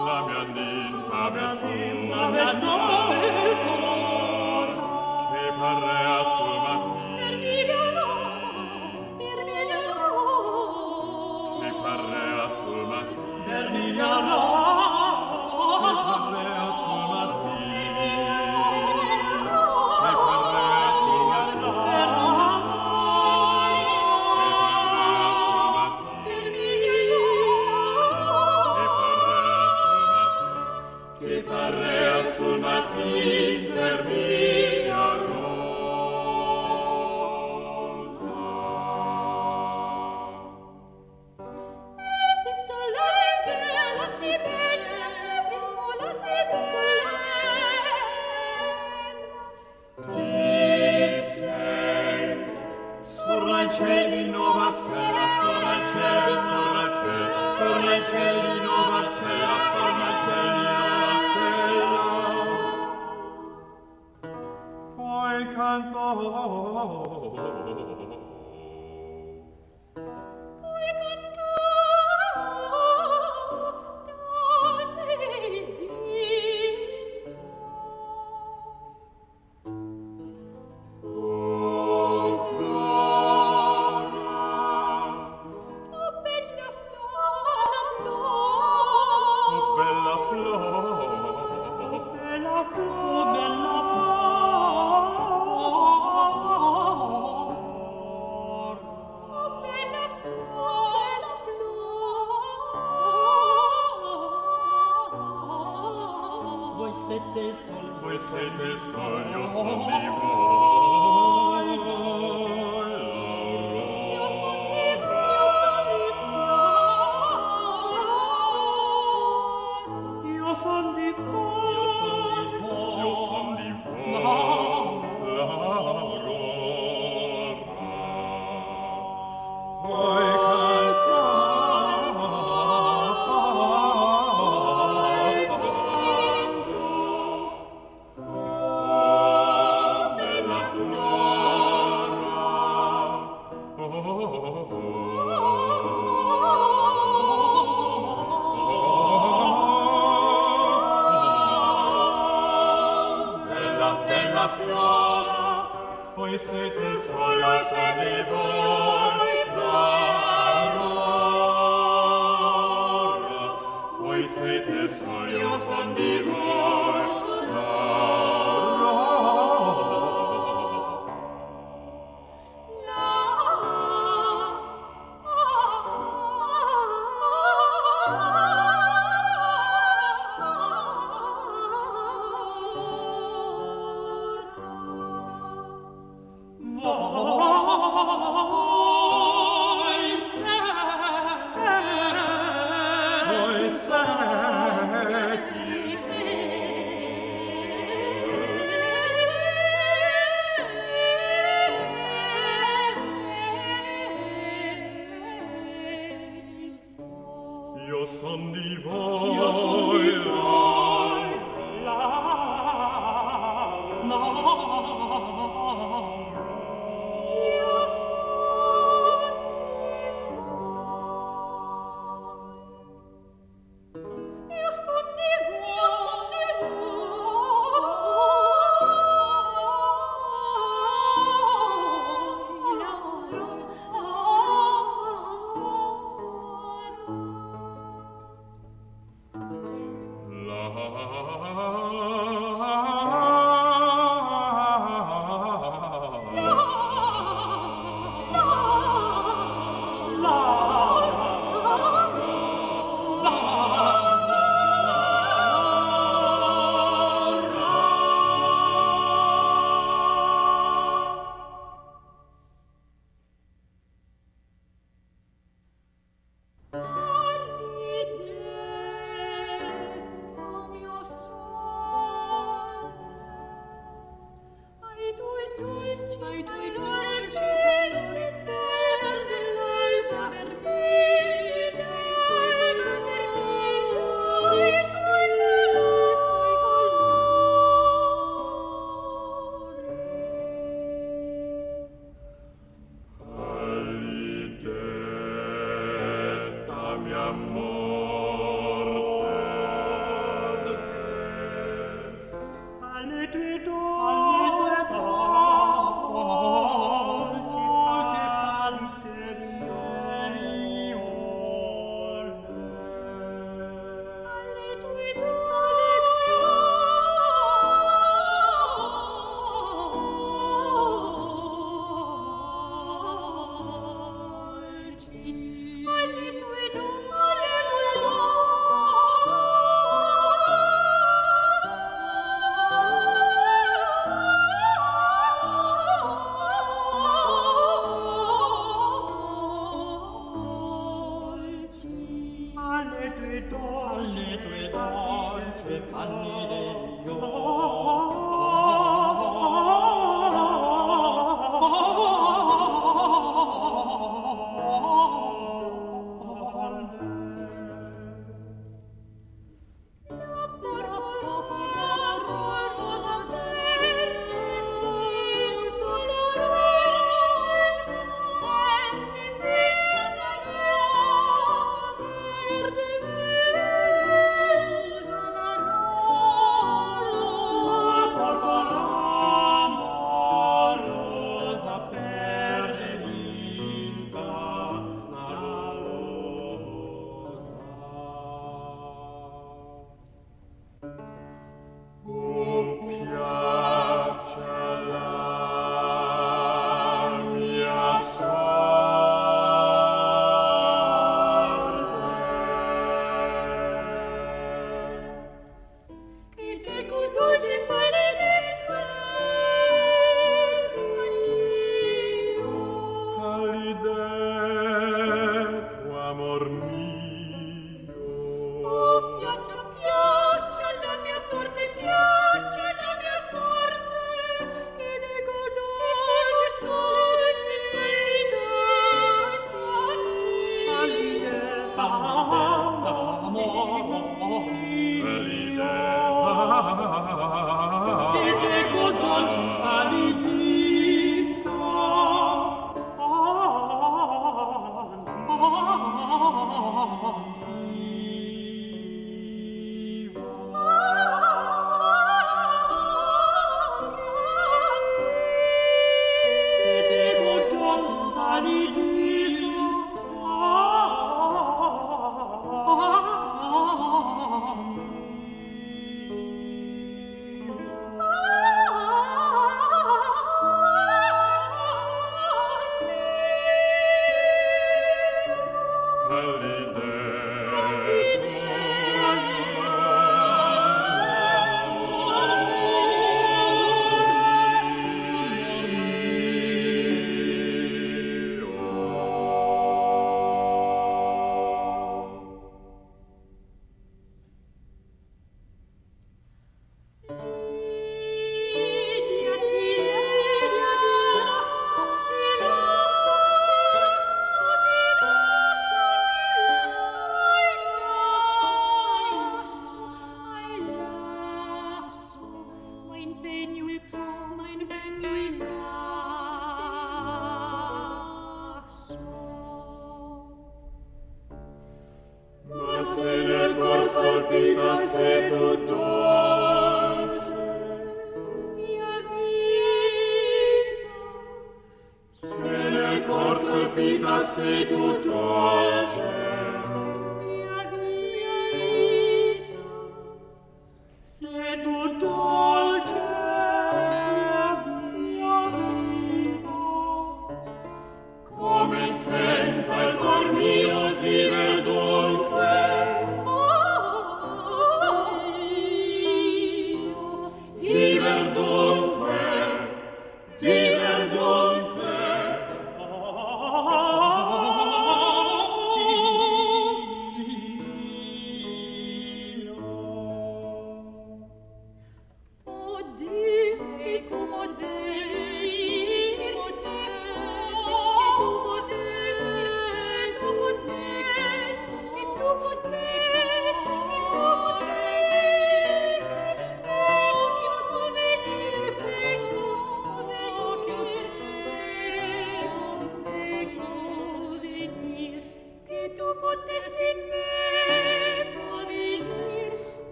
la mia ninfa verzosa, che parrea sul mattino, che parrea sul mattino, che parrea sul mattino, che parrea sul mattino, che parrea sul mattino per mia rosa. Pistola si bella, pistola si Chi sei? Sopra il cielo nuova stella, sopra il cielo, sopra il cielo, sopra il cielo nuova stella, sopra il cielo nuova stella. Poi canto. Bella voi siete il sol, io son di voi, l'aurora. Io son di voi, l'aurora. Poi bella flora, voi siete il sol, io son di voi, l'aurora. Voi siete il sol, io son di voi, io son di voi, la.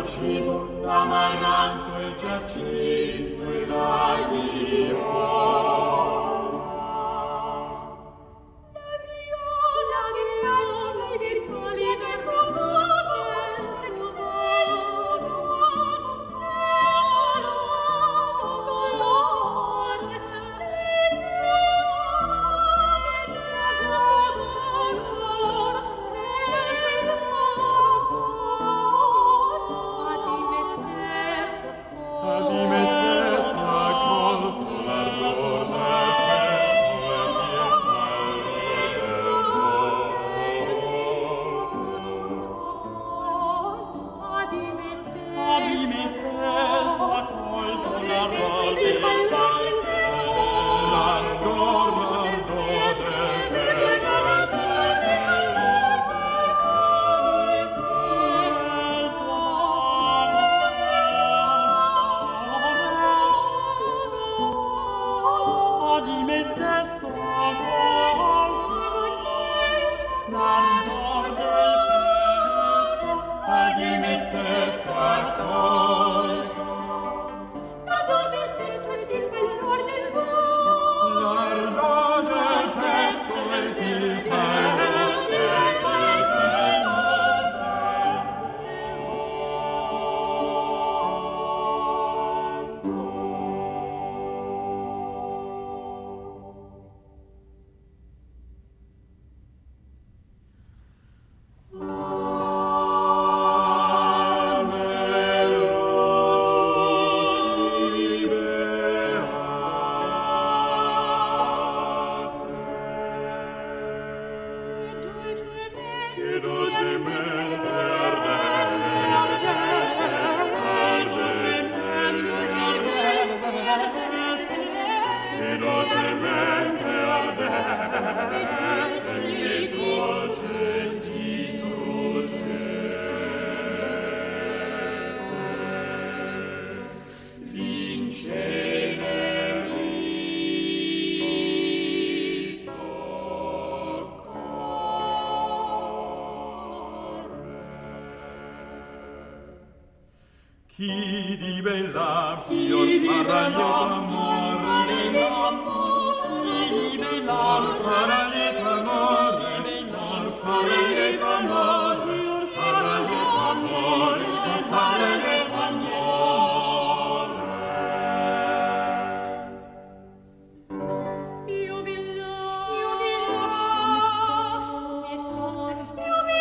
acciso, l'amaranto, il giacinto e la viola. Chi di bella fior farà lieto amore, chi di bella farà lieto amore, farà lieto amore, farà lieto amore, farà lieto amore. Io vi lascio, mi scappo, mi scordo, io mi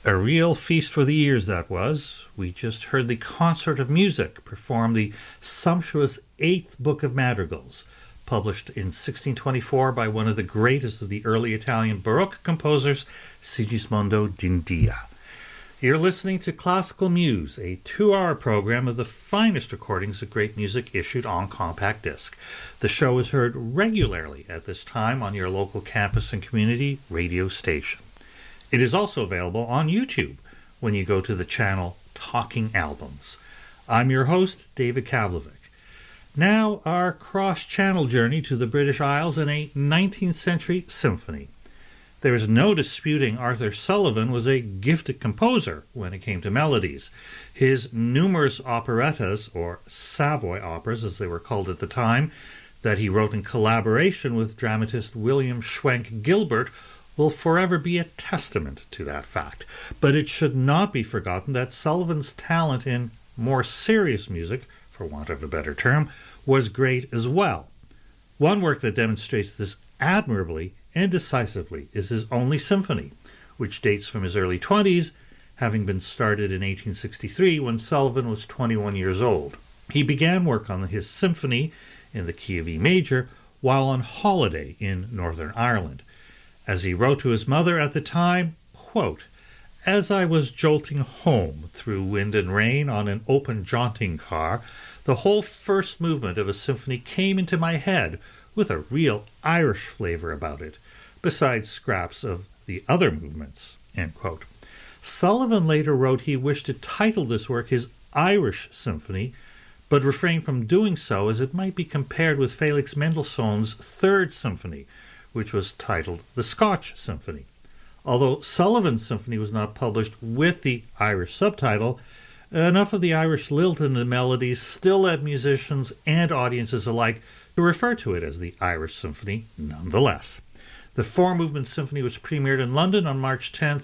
A real feast for the ears that was. We just heard the Concert of Music perform the sumptuous Eighth Book of Madrigals, published in 1624 by one of the greatest of the early Italian Baroque composers, Sigismondo d'India. You're listening to Classical Muse, a 2-hour program of the finest recordings of great music issued on compact disc. The show is heard regularly at this time on your local campus and community radio station. It is also available on YouTube when you go to the channel Talking Albums. I'm your host, David Kavlovic. Now, our cross-channel journey to the British Isles in a 19th century symphony. There is no disputing Arthur Sullivan was a gifted composer when it came to melodies. His numerous operettas, or Savoy operas as they were called at the time, that he wrote in collaboration with dramatist William Schwenk Gilbert will forever be a testament to that fact. But it should not be forgotten that Sullivan's talent in more serious music, for want of a better term, was great as well. One work that demonstrates this admirably and decisively is his only symphony, which dates from his early 20s, having been started in 1863 when Sullivan was 21 years old. He began work on his symphony in the key of E major while on holiday in Northern Ireland. As he wrote to his mother at the time, quote, "As I was jolting home through wind and rain on an open jaunting car, the whole first movement of a symphony came into my head with a real Irish flavor about it, besides scraps of the other movements." End quote. Sullivan later wrote he wished to title this work his Irish Symphony, but refrained from doing so as it might be compared with Felix Mendelssohn's Third Symphony, which was titled the Scotch Symphony. Although Sullivan's symphony was not published with the Irish subtitle, enough of the Irish lilt in the melodies still led musicians and audiences alike to refer to it as the Irish Symphony nonetheless. The 4-movement symphony was premiered in London on March 10,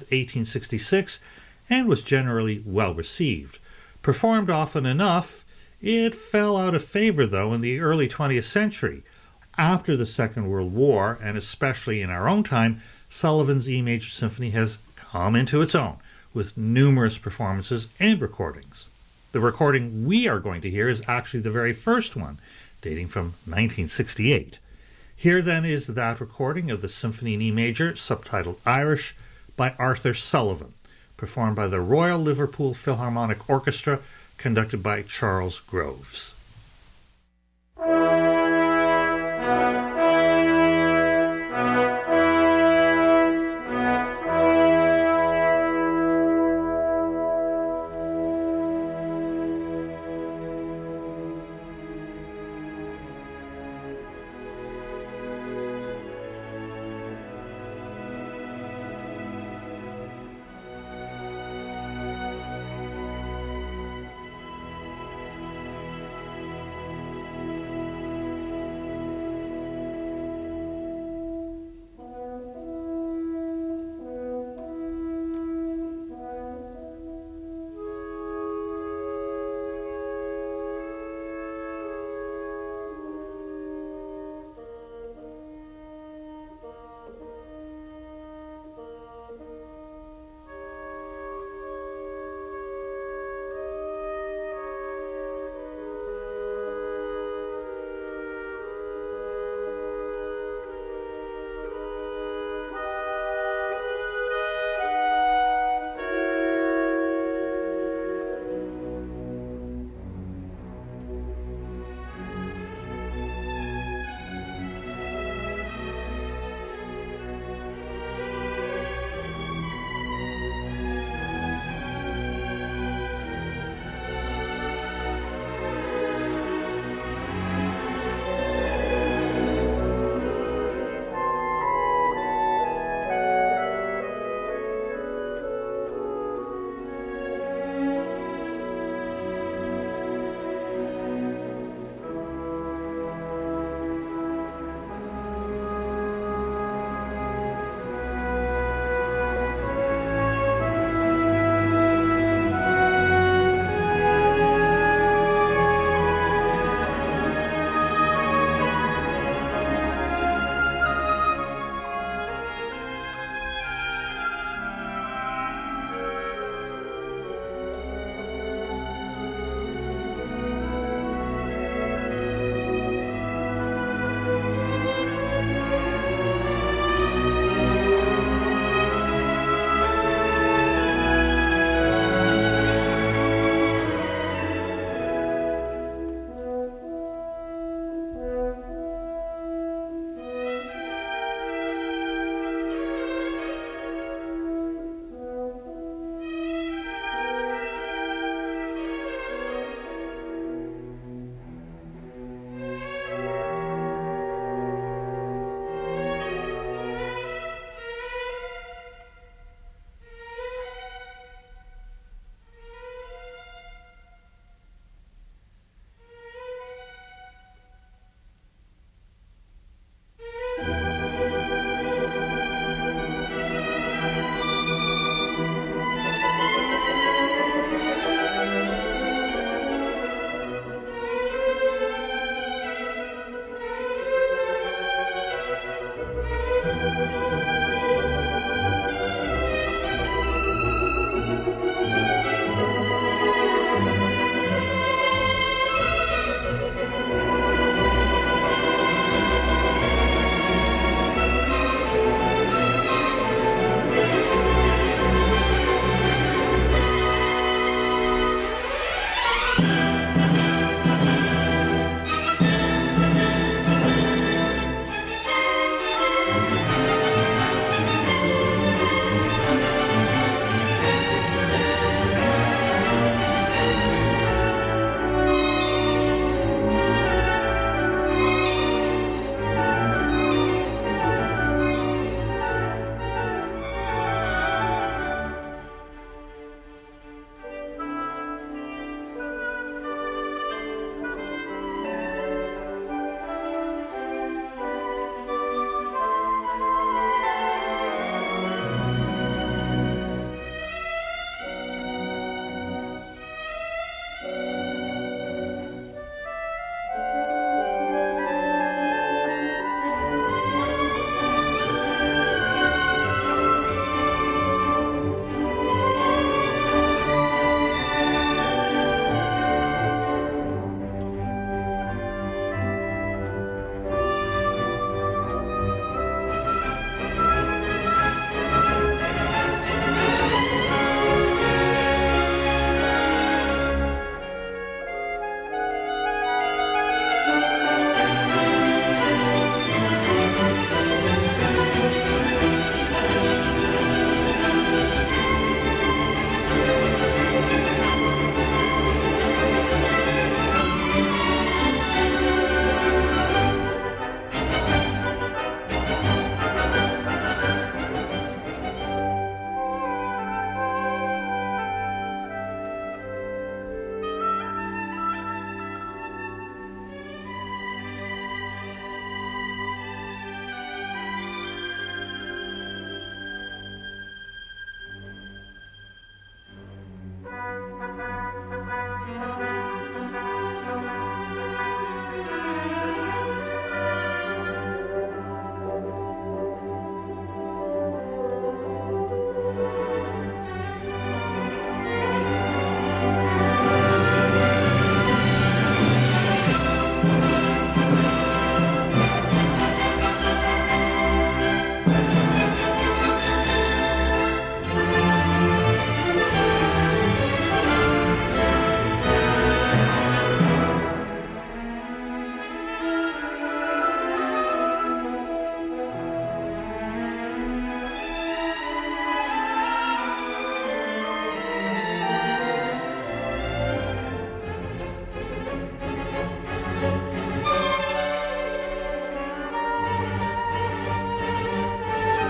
1866, and was generally well received. Performed often enough, it fell out of favor, though, in the early 20th century. After the Second World War, and especially in our own time, Sullivan's E major symphony has come into its own, with numerous performances and recordings. The recording we are going to hear is actually the very first one, dating from 1968. Here then is that recording of the Symphony in E major, subtitled Irish, by Arthur Sullivan, performed by the Royal Liverpool Philharmonic Orchestra, conducted by Charles Groves.